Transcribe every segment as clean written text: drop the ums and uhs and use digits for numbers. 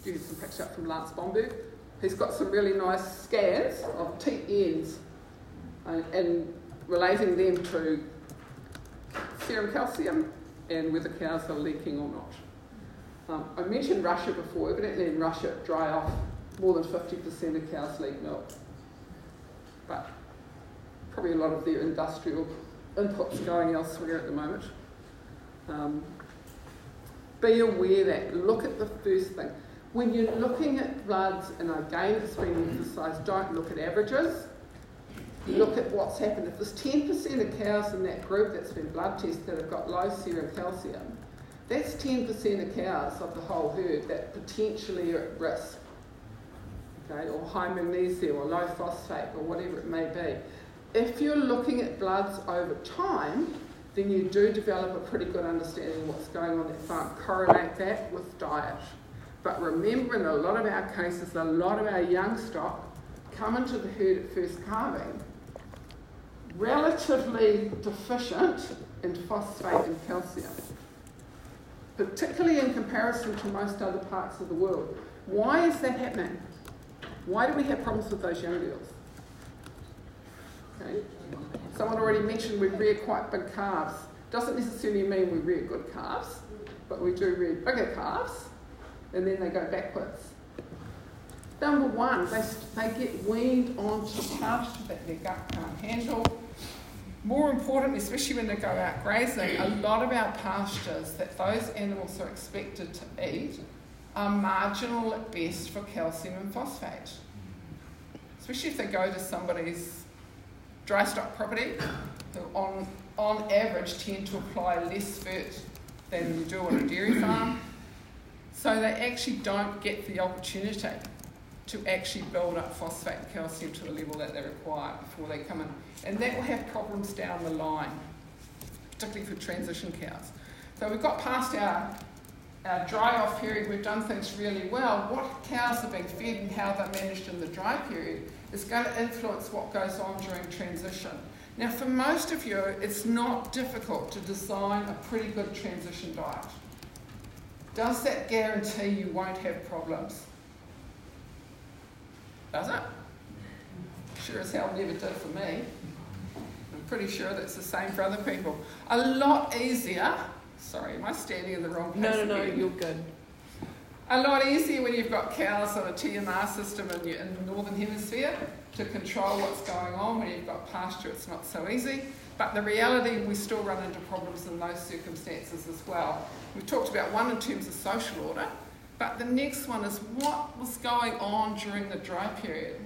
you had some pictures up from Lance Bomberg. He's got some really nice scans of teat ends and relating them to serum calcium and whether cows are leaking or not. I mentioned Russia before. Evidently in Russia, dry off, more than 50% of cows leak milk. But probably a lot of their industrial inputs going elsewhere at the moment. Be aware that, look at the first thing. When you're looking at bloods, and again it's been emphasised, don't look at averages. Look at what's happened. If there's 10% of cows in that group that's been blood tested that have got low serum calcium, that's 10% of cows of the whole herd that potentially are at risk. Okay, or high magnesia or low phosphate or whatever it may be. If you're looking at bloods over time, then you do develop a pretty good understanding of what's going on at farm. Correlate that with diet. But remember, in a lot of our cases, a lot of our young stock come into the herd at first calving relatively deficient in phosphate and calcium, particularly in comparison to most other parts of the world. Why is that happening? Why do we have problems with those young girls? Okay. Someone already mentioned we rear quite big calves. Doesn't necessarily mean we rear good calves, but we do rear bigger calves, and then they go backwards. Number one, they get weaned onto pasture that their gut can't handle. More importantly, especially when they go out grazing, a lot of our pastures that those animals are expected to eat are marginal at best for calcium and phosphate. Especially if they go to somebody's dry stock property, who on average tend to apply less fert than you do on a dairy farm. So they actually don't get the opportunity to actually build up phosphate and calcium to the level that they require before they come in. And that will have problems down the line, particularly for transition cows. So we've got past our dry off period, we've done things really well. What cows are being fed and how they're managed in the dry period is going to influence what goes on during transition. Now for most of you, it's not difficult to design a pretty good transition diet. Does that guarantee you won't have problems? Does it? Sure as hell never did for me. I'm pretty sure that's the same for other people. A lot easier. Sorry, am I standing in the wrong place? No, you're good. A lot easier when you've got cows on a TMR system in the Northern Hemisphere to control what's going on. When you've got pasture, it's not so easy. But the reality, we still run into problems in those circumstances as well. We've talked about one in terms of social order, but the next one is what was going on during the dry period.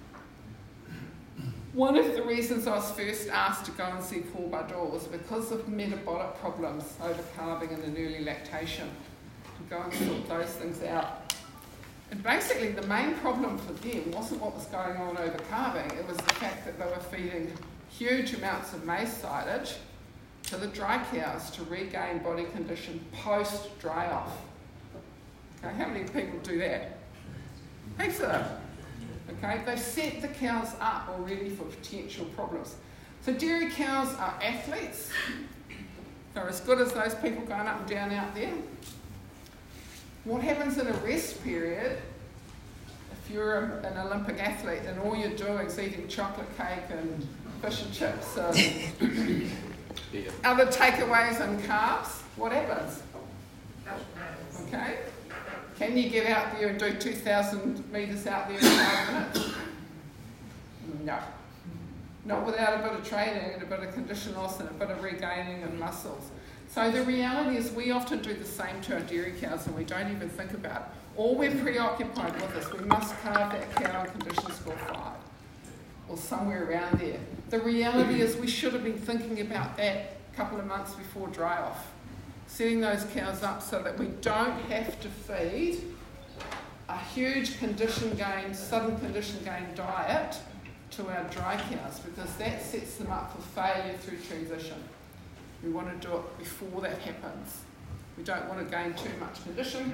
One of the reasons I was first asked to go and see Paul Bardor was because of metabolic problems over calving and in early lactation, to go and sort those things out. And basically the main problem for them wasn't what was going on over calving, it was the fact that they were feeding huge amounts of maize silage to the dry cows to regain body condition post dry off. Okay, how many people do that? Heaps of them. Okay, they've set the cows up already for potential problems. So dairy cows are athletes. They're as good as those people going up and down out there. What happens in a rest period, if you're an Olympic athlete and all you're doing is eating chocolate cake and fish and chips and other takeaways and carbs, what happens? Okay? Can you get out there and do 2,000 metres out there in 5 minutes? No. Not without a bit of training and a bit of condition loss and a bit of regaining of muscles. So the reality is we often do the same to our dairy cows and we don't even think about it. All we're preoccupied with is we must carve that cow on condition score 5 or somewhere around there. The reality is we should have been thinking about that a couple of months before dry off. Setting those cows up so that we don't have to feed a huge condition gain, sudden condition gain diet to our dry cows because that sets them up for failure through transition. We want to do it before that happens. We don't want to gain too much condition.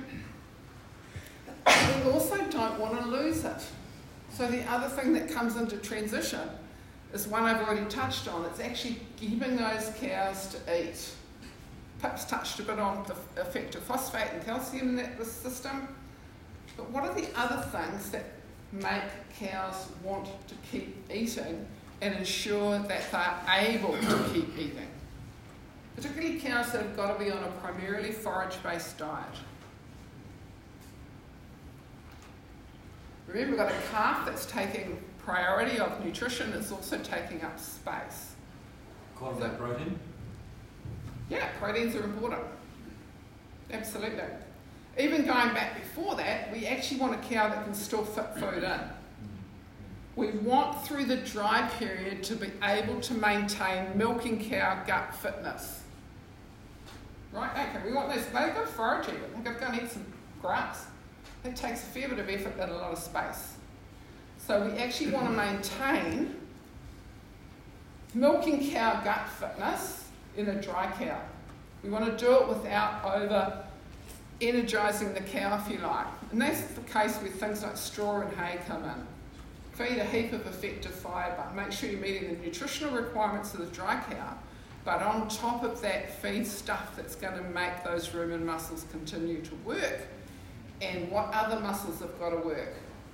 We also don't want to lose it. So the other thing that comes into transition is one I've already touched on. It's actually keeping those cows to eat. Pip's touched a bit on the effect of phosphate and calcium in that system. But what are the other things that make cows want to keep eating and ensure that they're able to keep eating? Particularly cows that have got to be on a primarily forage-based diet. Remember, we've got a calf that's taking priority of nutrition, it's also taking up space. Quite a bit of protein? Yeah, proteins are important. Absolutely. Even going back before that, we actually want a cow that can still fit food in. We want, through the dry period, to be able to maintain milking cow gut fitness. Right? Okay, we want this. They've got to forage even. They've got to go and eat some grass. That takes a fair bit of effort and a lot of space. So we actually want to maintain milking cow gut fitness in a dry cow. We want to do it without over-energising the cow, if you like. And that's the case with things like straw and hay come in. Feed a heap of effective fibre. Make sure you're meeting the nutritional requirements of the dry cow, but on top of that, feed stuff that's going to make those rumen muscles continue to work. And what other muscles have got to work?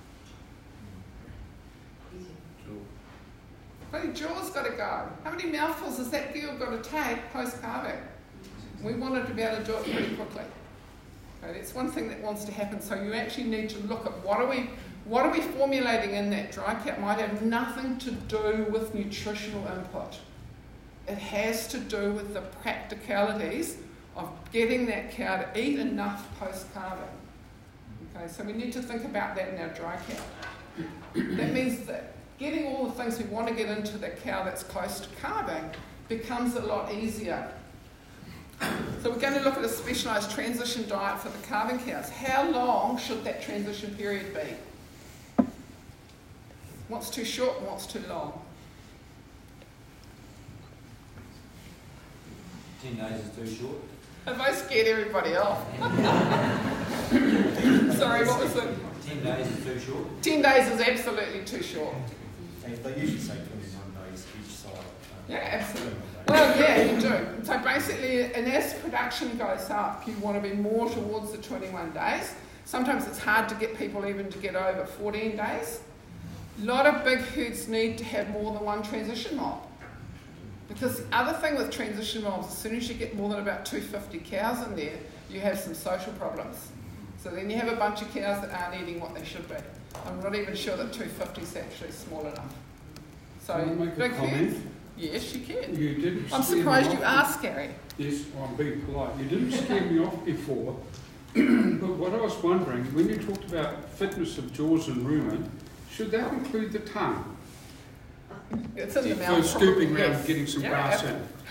Bloody jaw's got to go. How many mouthfuls has that girl got to take post-calving? We want her to be able to do it pretty quickly. Okay, that's one thing that wants to happen. So you actually need to look at what are we formulating in that dry cow. It might have nothing to do with nutritional input. It has to do with the practicalities of getting that cow to eat enough post-calving. Okay, so we need to think about that in our dry cow. That means that getting all the things we want to get into the cow that's close to calving becomes a lot easier. So we're going to look at a specialised transition diet for the calving cows. How long should that transition period be? What's too short and what's too long? 10 days is too short. Have I scared everybody off? Sorry, what was it? 10 days is too short. 10 days is absolutely too short. They usually say 21 days each side. Yeah, absolutely. Well, yeah, you do. So basically, and as production goes up, you want to be more towards the 21 days. Sometimes it's hard to get people even to get over 14 days. A lot of big herds need to have more than one transition mob. Because the other thing with transition mobs, as soon as you get more than about 250 cows in there, you have some social problems. So then you have a bunch of cows that aren't eating what they should be. I'm not even sure that 250 is actually small enough. So Can I make a big comment? herds, yes, you can. You didn't I'm scare me surprised off. you asked, Gary. Yes, I'm being polite. You didn't scare me off before, but what I was wondering, when you talked about fitness of jaws and rumen, should that include the tongue? It's in the For mouth. scooping probably, around yes. getting some Yeah, grass in.